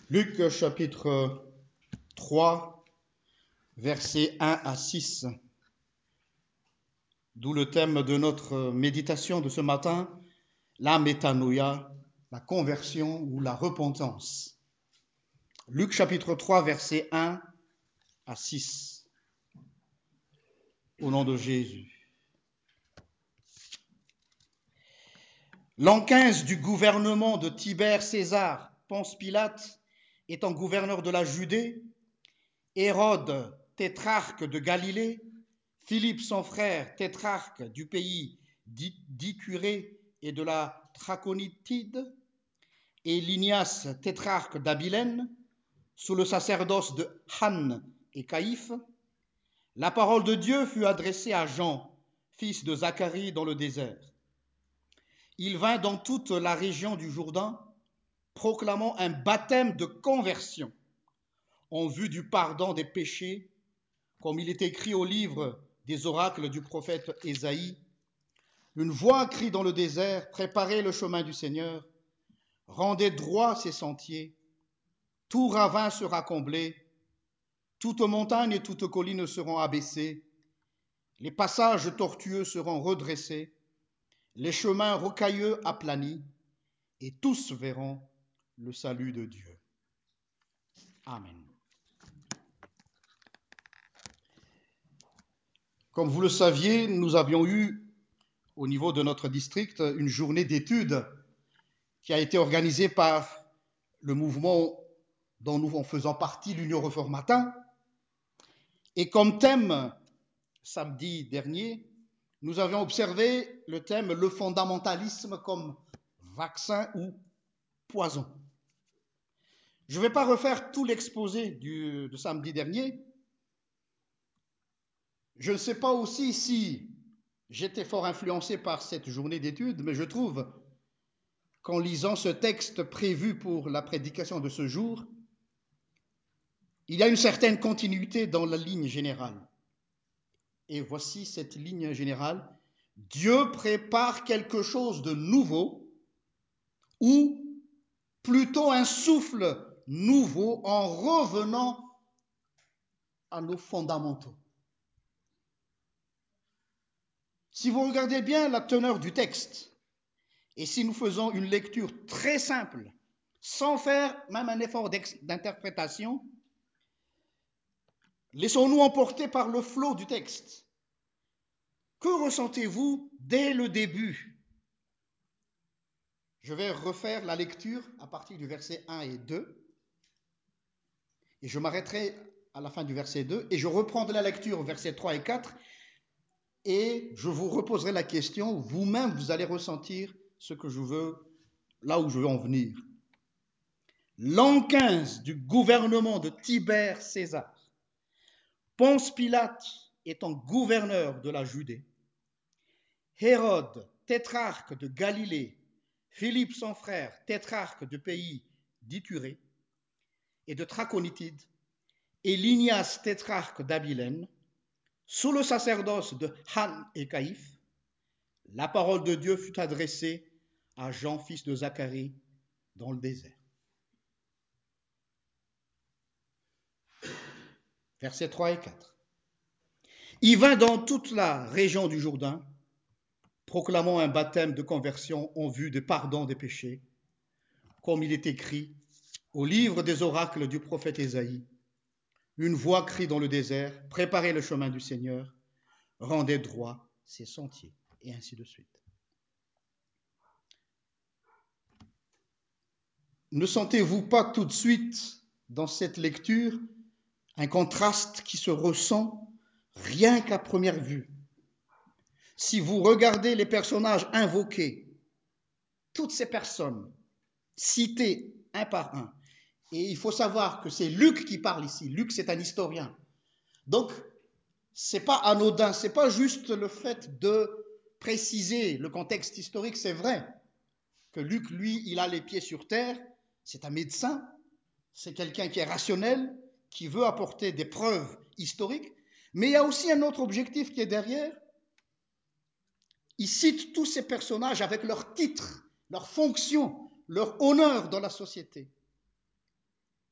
Luc chapitre 3, versets 1 à 6, d'où le thème de notre méditation de ce matin, la métanoïa, la conversion ou la repentance. Luc chapitre 3, versets 1 à 6, au nom de Jésus. L'an 15 du gouvernement de Tibère César, Ponce Pilate, étant gouverneur de la Judée, Hérode, tétrarque de Galilée, Philippe son frère, tétrarque du pays d'Icurée et de la Traconitide, et Linias, tétrarque d'Abilène, sous le sacerdoce de Anne et Caïphe, la parole de Dieu fut adressée à Jean, fils de Zacharie, dans le désert. Il vint dans toute la région du Jourdain, proclamant un baptême de conversion en vue du pardon des péchés, comme il est écrit au livre des oracles du prophète Ésaïe. Une voix crie dans le désert, préparez le chemin du Seigneur, rendez droit ses sentiers, tout ravin sera comblé, toute montagne et toute colline seront abaissées, les passages tortueux seront redressés, les chemins rocailleux aplanis, et tous verront le salut de Dieu. Amen. Comme vous le saviez, nous avions eu au niveau de notre district une journée d'études qui a été organisée par le mouvement dont nous en faisons partie, l'Union Reformata. Et comme thème, samedi dernier, nous avions observé le thème « Le fondamentalisme comme vaccin ou poison ». Je ne vais pas refaire tout l'exposé de samedi dernier. Je ne sais pas aussi si j'étais fort influencé par cette journée d'études, mais je trouve qu'en lisant ce texte prévu pour la prédication de ce jour, il y a une certaine continuité dans la ligne générale. Et voici cette ligne générale. Dieu prépare quelque chose de nouveau, ou plutôt un souffle nouveau en revenant à nos fondamentaux. Si vous regardez bien la teneur du texte, et si nous faisons une lecture très simple, sans faire même un effort d'interprétation, laissons-nous emporter par le flot du texte. Que ressentez-vous dès le début? Je vais refaire la lecture à partir du verset 1 et 2, et je m'arrêterai à la fin du verset 2, et je reprendrai la lecture au verset 3 et 4, et je vous reposerai la question, vous-même vous allez ressentir ce que je veux, là où je veux en venir. L'an 15 du gouvernement de Tibère César, Ponce Pilate étant gouverneur de la Judée, Hérode, tétrarque de Galilée, Philippe son frère, tétrarque du pays d'Icurée et de Traconitide, et Linias, tétrarque d'Abilène, sous le sacerdoce de Anne et Caïphe, la parole de Dieu fut adressée à Jean, fils de Zacharie, dans le désert. Versets 3 et 4. Il vint dans toute la région du Jourdain, proclamant un baptême de conversion en vue du pardon des péchés, comme il est écrit au livre des oracles du prophète Ésaïe. Une voix crie dans le désert, préparez le chemin du Seigneur, rendez droit ses sentiers, et ainsi de suite. Ne sentez-vous pas tout de suite dans cette lecture un contraste qui se ressent rien qu'à première vue? Si vous regardez les personnages invoqués, toutes ces personnes citées un par un, et il faut savoir que c'est Luc qui parle ici. Luc, c'est un historien. Donc, c'est pas anodin, c'est pas juste le fait de préciser le contexte historique, c'est vrai que Luc, lui, il a les pieds sur terre, c'est un médecin, c'est quelqu'un qui est rationnel, qui veut apporter des preuves historiques, mais il y a aussi un autre objectif qui est derrière. Il cite tous ces personnages avec leur titre, leur fonction, leur honneur dans la société.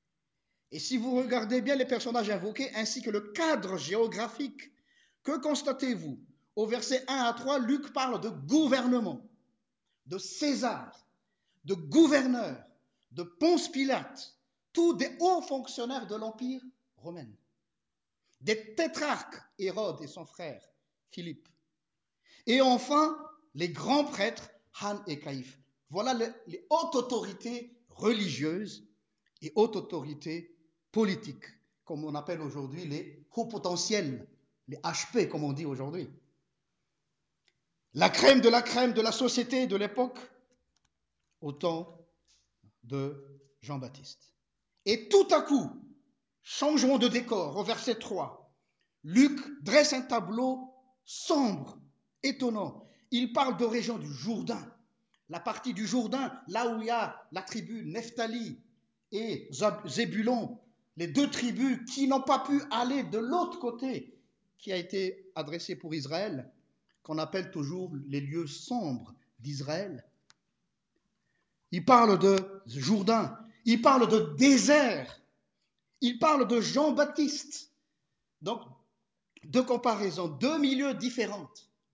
Et si vous regardez bien les personnages invoqués ainsi que le cadre géographique, que constatez-vous? Au verset 1 à 3, Luc parle de gouvernement, de César, de gouverneur, de Ponce Pilate, tous des hauts fonctionnaires de l'Empire romain, des tétrarques, Hérode et son frère Philippe, et enfin les grands prêtres, Han et Caïphe. Voilà les hautes autorités religieuses et hautes autorités politiques, comme on appelle aujourd'hui les hauts potentiels, les HP, comme on dit aujourd'hui. La crème de la société de l'époque, au temps de Jean-Baptiste. Et tout à coup, changement de décor, au verset 3, Luc dresse un tableau sombre, étonnant. Il parle de région du Jourdain, la partie du Jourdain, là où il y a la tribu Nephtali et Zébulon, les deux tribus qui n'ont pas pu aller de l'autre côté, qui a été adressé pour Israël, qu'on appelle toujours les lieux sombres d'Israël. Il parle de Jourdain, il parle de désert, il parle de Jean-Baptiste. Donc, deux comparaisons, deux milieux différents.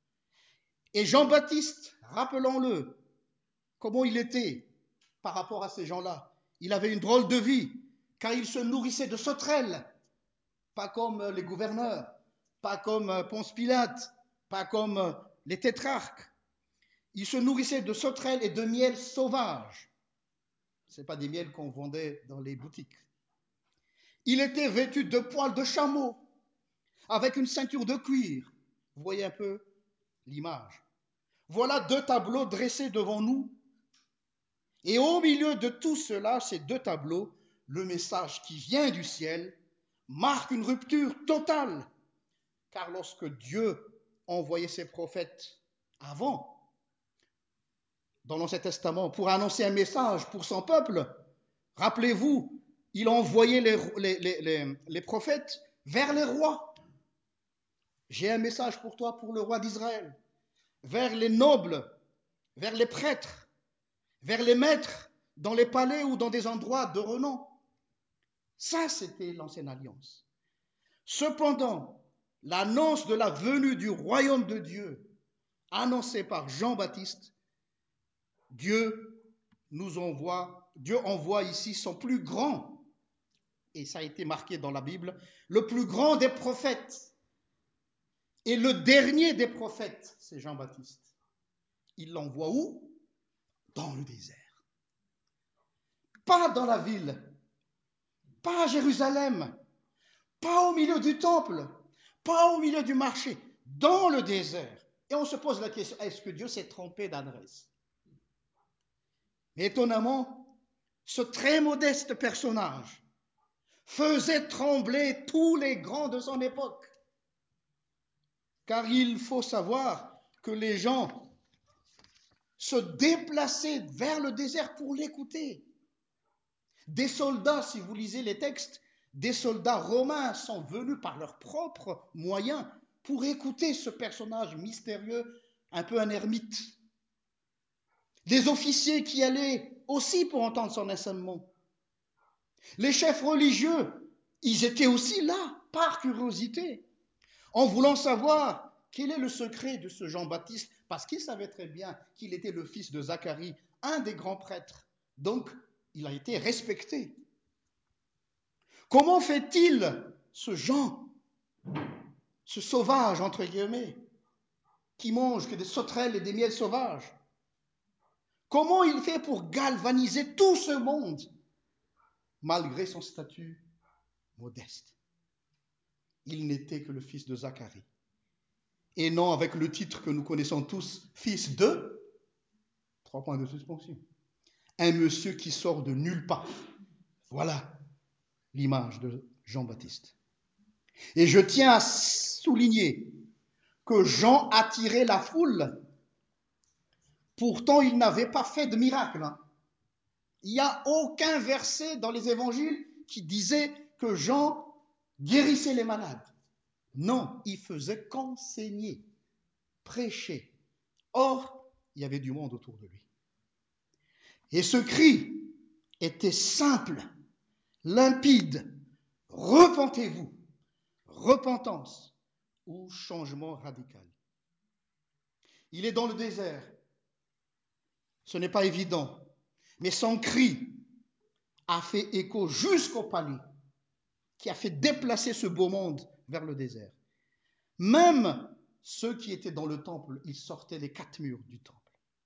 Et Jean-Baptiste, rappelons-le, comment il était par rapport à ces gens-là. Il avait une drôle de vie, car il se nourrissait de sauterelles, pas comme les gouverneurs, pas comme Ponce Pilate, pas comme les tétrarques. Il se nourrissait de sauterelles et de miel sauvage. Ce n'est pas des miels qu'on vendait dans les boutiques. Il était vêtu de poils de chameau, avec une ceinture de cuir. Vous voyez un peu l'image. Voilà deux tableaux dressés devant nous. Et au milieu de tout cela, ces deux tableaux, le message qui vient du ciel marque une rupture totale. Car lorsque Dieu envoyait ses prophètes avant, dans l'Ancien Testament, pour annoncer un message pour son peuple, rappelez-vous, il envoyait les prophètes vers les rois. J'ai un message pour toi, pour le roi d'Israël, vers les nobles, vers les prêtres, vers les maîtres, dans les palais ou dans des endroits de renom. Ça, c'était l'ancienne alliance. Cependant, l'annonce de la venue du royaume de Dieu, annoncée par Jean-Baptiste, Dieu envoie ici son plus grand, et ça a été marqué dans la Bible, le plus grand des prophètes. Et le dernier des prophètes, c'est Jean-Baptiste. Il l'envoie où? Dans le désert. Pas dans la ville, pas à Jérusalem, pas au milieu du temple, pas au milieu du marché, dans le désert. Et on se pose la question, est-ce que Dieu s'est trompé d'adresse? Mais étonnamment, ce très modeste personnage faisait trembler tous les grands de son époque. Car il faut savoir que les gens se déplaçaient vers le désert pour l'écouter. Des soldats, si vous lisez les textes, des soldats romains sont venus par leurs propres moyens pour écouter ce personnage mystérieux, un peu un ermite. Des officiers qui allaient aussi pour entendre son enseignement. Les chefs religieux, ils étaient aussi là par curiosité, en voulant savoir quel est le secret de ce Jean-Baptiste, parce qu'ils savaient très bien qu'il était le fils de Zacharie, un des grands prêtres. Donc, il a été respecté. Comment fait-il, ce Jean, ce sauvage, entre guillemets, qui mange que des sauterelles et des miels sauvages? Comment il fait pour galvaniser tout ce monde, malgré son statut modeste? Il n'était que le fils de Zacharie. Et non avec le titre que nous connaissons tous, fils de, 3 points de suspension. Un monsieur qui sort de nulle part. Voilà l'image de Jean-Baptiste. Et je tiens à souligner que Jean attirait la foule. Pourtant, il n'avait pas fait de miracle. Il n'y a aucun verset dans les évangiles qui disait que Jean guérissait les malades. Non, il faisait qu'enseigner, prêcher. Or, il y avait du monde autour de lui. Et ce cri était simple, limpide. Repentez-vous. Repentance ou changement radical. Il est dans le désert. Ce n'est pas évident. Mais son cri a fait écho jusqu'au palais, qui a fait déplacer ce beau monde vers le désert. Même ceux qui étaient dans le temple, ils sortaient des 4 murs du temple.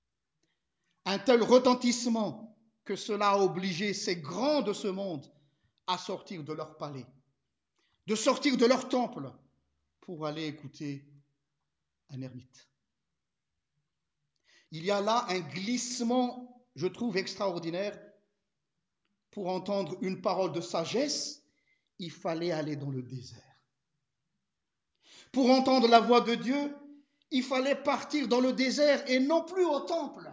Un tel retentissement que cela a obligé ces grands de ce monde à sortir de leur palais, de sortir de leur temple pour aller écouter un ermite. Il y a là un glissement, je trouve, extraordinaire. Pour entendre une parole de sagesse, il fallait aller dans le désert. Pour entendre la voix de Dieu, il fallait partir dans le désert et non plus au temple,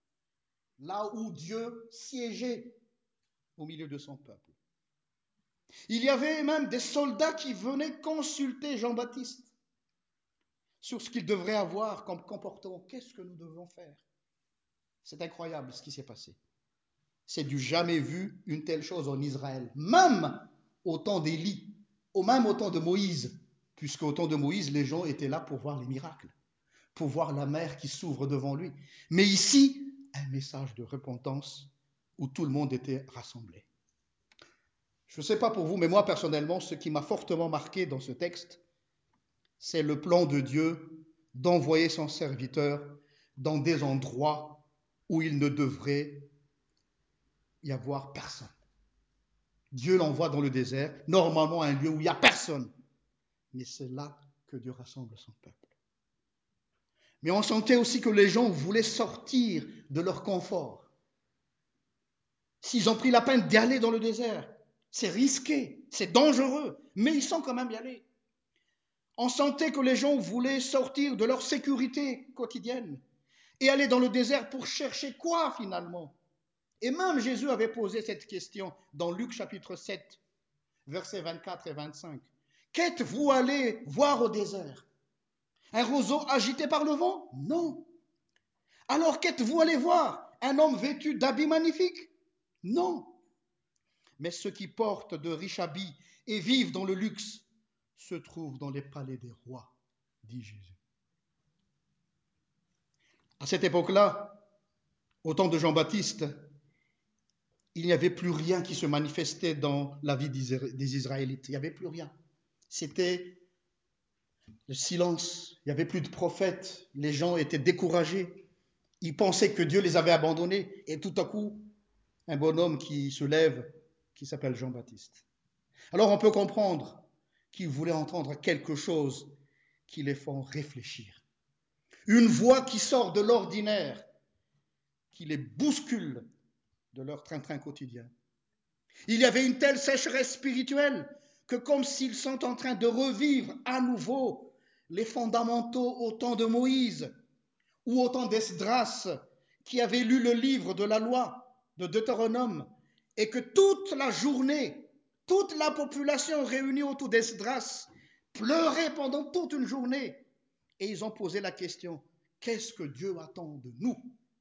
là où Dieu siégeait au milieu de son peuple. Il y avait même des soldats qui venaient consulter Jean-Baptiste sur ce qu'il devrait avoir comme comportement. Qu'est-ce que nous devons faire? C'est incroyable ce qui s'est passé. C'est du jamais vu une telle chose en Israël, même au temps d'Élie, même au temps de Moïse, puisque au temps de Moïse, les gens étaient là pour voir les miracles, pour voir la mer qui s'ouvre devant lui. Mais ici, un message de repentance où tout le monde était rassemblé. Je ne sais pas pour vous, mais moi personnellement, ce qui m'a fortement marqué dans ce texte, c'est le plan de Dieu d'envoyer son serviteur dans des endroits où il ne devrait y avoir personne. Dieu l'envoie dans le désert, normalement un lieu où il n'y a personne. Mais c'est là que Dieu rassemble son peuple. Mais on sentait aussi que les gens voulaient sortir de leur confort. S'ils ont pris la peine d'y aller dans le désert, c'est risqué, c'est dangereux, mais ils sont quand même y aller. On sentait que les gens voulaient sortir de leur sécurité quotidienne et aller dans le désert pour chercher quoi finalement? Et même Jésus avait posé cette question dans Luc chapitre 7, versets 24 et 25. Qu'êtes-vous allé voir au désert? Un roseau agité par le vent? Non. Alors qu'êtes-vous allé voir? Un homme vêtu d'habits magnifiques? Non. Mais ceux qui portent de riches habits et vivent dans le luxe se trouvent dans les palais des rois, dit Jésus. À cette époque-là, au temps de Jean-Baptiste, il n'y avait plus rien qui se manifestait dans la vie des Israélites. Il n'y avait plus rien. C'était le silence. Il n'y avait plus de prophètes. Les gens étaient découragés. Ils pensaient que Dieu les avait abandonnés. Et tout à coup, un bonhomme qui se lève, qui s'appelle Jean-Baptiste. Alors on peut comprendre qu'ils voulaient entendre quelque chose qui les font réfléchir. Une voix qui sort de l'ordinaire, qui les bouscule de leur train-train quotidien. Il y avait une telle sécheresse spirituelle que comme s'ils sont en train de revivre à nouveau les fondamentaux au temps de Moïse ou au temps d'Esdras qui avait lu le livre de la loi de Deutéronome et que toute la journée, toute la population réunie autour d'Esdras pleurait pendant toute une journée et ils ont posé la question, qu'est-ce que Dieu attend de nous?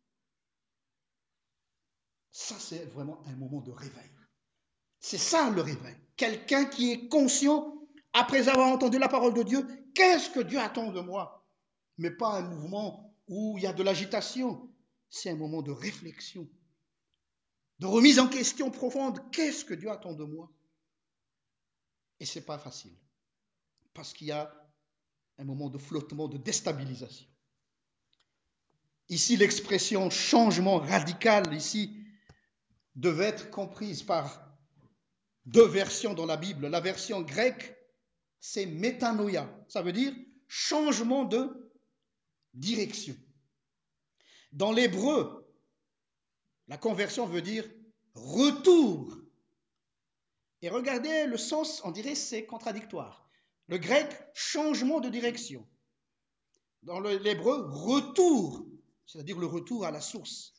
Ça, c'est vraiment un moment de réveil. C'est ça le réveil. Quelqu'un qui est conscient, après avoir entendu la parole de Dieu, qu'est-ce que Dieu attend de moi? Mais pas un mouvement où il y a de l'agitation. C'est un moment de réflexion, de remise en question profonde. Qu'est-ce que Dieu attend de moi? Et ce n'est pas facile, parce qu'il y a un moment de flottement, de déstabilisation. Ici, l'expression changement radical, ici, devait être comprise par deux versions dans la Bible. La version grecque, c'est métanoïa. Ça veut dire changement de direction. Dans l'hébreu, la conversion veut dire retour. Et regardez le sens, on dirait c'est contradictoire. Le grec, changement de direction. Dans l'hébreu, retour, c'est-à-dire le retour à la source.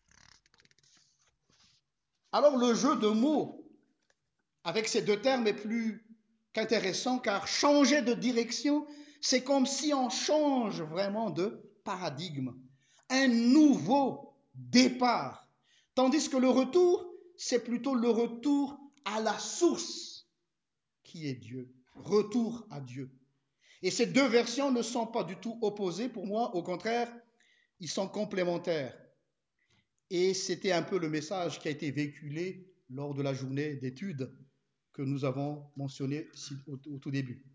Alors le jeu de mots avec ces deux termes est plus qu'intéressant car changer de direction, c'est comme si on change vraiment de paradigme, un nouveau départ. Tandis que le retour, c'est plutôt le retour à la source qui est Dieu. Retour à Dieu. Et ces deux versions ne sont pas du tout opposées pour moi, au contraire, ils sont complémentaires. Et c'était un peu le message qui a été véhiculé lors de la journée d'études que nous avons mentionné au tout début.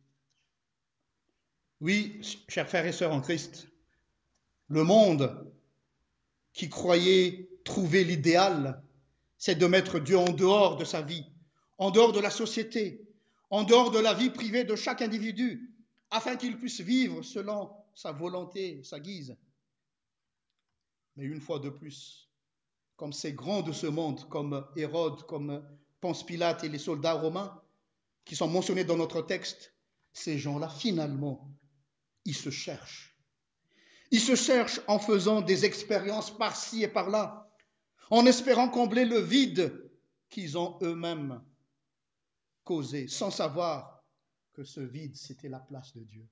Oui, chers frères et sœurs en Christ, le monde qui croyait trouver l'idéal, c'est de mettre Dieu en dehors de sa vie, en dehors de la société, en dehors de la vie privée de chaque individu, afin qu'il puisse vivre selon sa volonté, sa guise. Mais une fois de plus, comme ces grands de ce monde, comme Hérode, comme Ponce Pilate et les soldats romains, qui sont mentionnés dans notre texte, ces gens-là, finalement, ils se cherchent. Ils se cherchent en faisant des expériences par-ci et par-là, en espérant combler le vide qu'ils ont eux-mêmes causé, sans savoir que ce vide, c'était la place de Dieu.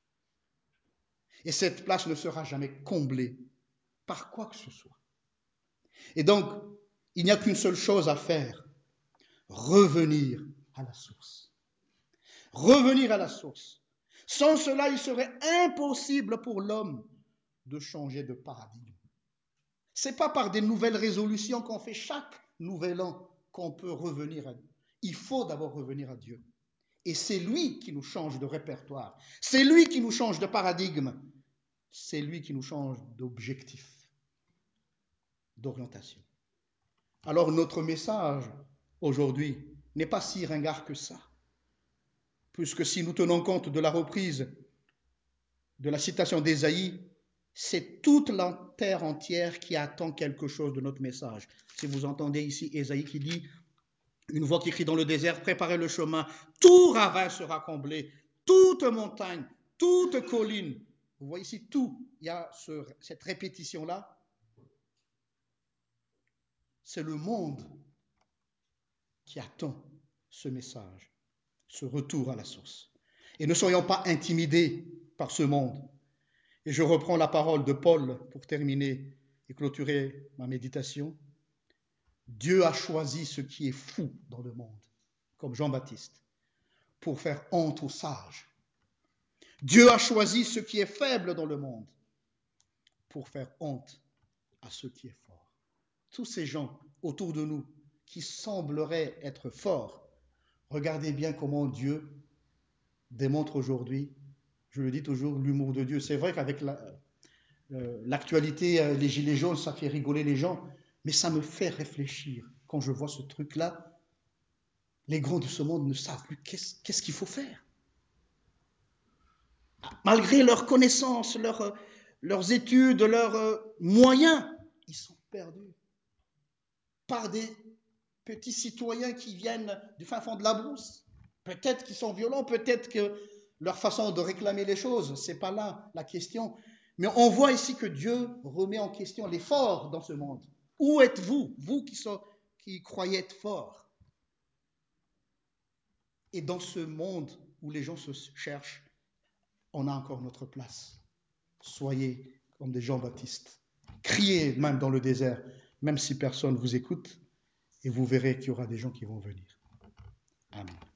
Et cette place ne sera jamais comblée par quoi que ce soit. Et donc, il n'y a qu'une seule chose à faire, revenir à la source. Revenir à la source. Sans cela, il serait impossible pour l'homme de changer de paradigme. Ce n'est pas par des nouvelles résolutions qu'on fait chaque nouvel an qu'on peut revenir à Dieu. Il faut d'abord revenir à Dieu. Et c'est lui qui nous change de répertoire. C'est lui qui nous change de paradigme. C'est lui qui nous change d'objectif, d'orientation. Alors notre message aujourd'hui n'est pas si ringard que ça. Puisque si nous tenons compte de la reprise de la citation d'Ésaïe, c'est toute la terre entière qui attend quelque chose de notre message. Si vous entendez ici Ésaïe qui dit, une voix qui crie dans le désert, préparez le chemin, tout ravin sera comblé, toute montagne, toute colline. Vous voyez ici tout, il y a cette répétition-là. C'est le monde qui attend ce message, ce retour à la source. Et ne soyons pas intimidés par ce monde. Et je reprends la parole de Paul pour terminer et clôturer ma méditation. Dieu a choisi ce qui est fou dans le monde, comme Jean-Baptiste, pour faire honte aux sages. Dieu a choisi ce qui est faible dans le monde pour faire honte à ce qui est fort. Tous ces gens autour de nous qui sembleraient être forts, regardez bien comment Dieu démontre aujourd'hui, je le dis toujours, l'humour de Dieu. C'est vrai qu'avec l'actualité, les gilets jaunes, ça fait rigoler les gens, mais ça me fait réfléchir. Quand je vois ce truc-là, les grands de ce monde ne savent plus qu'est-ce qu'il faut faire. Malgré leurs connaissances, leurs études, leurs moyens, ils sont perdus par des petits citoyens qui viennent du fin fond de la brousse. Peut-être qu'ils sont violents, peut-être que leur façon de réclamer les choses, ce n'est pas là la question. Mais on voit ici que Dieu remet en question les forts dans ce monde. Où êtes-vous, vous qui croyez être forts? Et dans ce monde où les gens se cherchent, on a encore notre place. Soyez comme des Jean-Baptiste. Criez même dans le désert, même si personne ne vous écoute, et vous verrez qu'il y aura des gens qui vont venir. Amen.